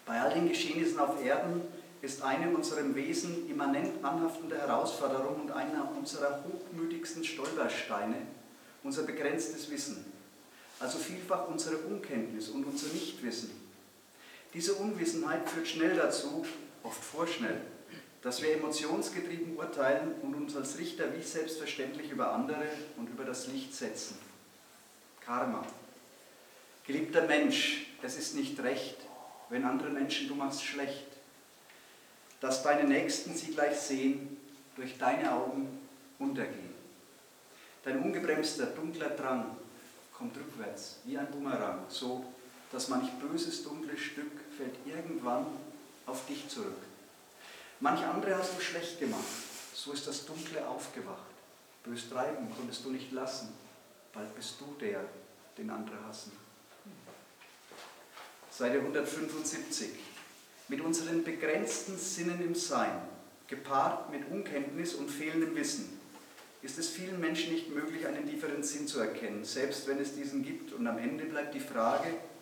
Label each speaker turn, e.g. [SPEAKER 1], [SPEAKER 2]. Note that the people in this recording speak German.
[SPEAKER 1] Bei all den Geschehnissen auf Erden ist eine unserem Wesen immanent anhaftende Herausforderung und einer unserer hochmütigsten Stolpersteine unser begrenztes Wissen, also vielfach unsere Unkenntnis und unser Nichtwissen. Diese Unwissenheit führt schnell dazu, oft vorschnell, dass wir emotionsgetrieben urteilen und uns als Richter wie selbstverständlich über andere und über das Licht setzen. Karma. Geliebter Mensch, es ist nicht recht, wenn andere Menschen du machst schlecht, dass deine Nächsten sie gleich sehen, durch deine Augen untergehen. Dein ungebremster, dunkler Drang kommt rückwärts, wie ein Bumerang, so dass manch böses, dunkles Stück fällt irgendwann auf dich zurück. Manch andere hast du schlecht gemacht, so ist das Dunkle aufgewacht. Bös treiben konntest du nicht lassen, bald bist du der, den andere hassen. Seite 175. Mit unseren begrenzten Sinnen im Sein, gepaart mit Unkenntnis und fehlendem Wissen, ist es vielen Menschen nicht möglich, einen tieferen Sinn zu erkennen, selbst wenn es diesen gibt. Und am Ende bleibt die Frage,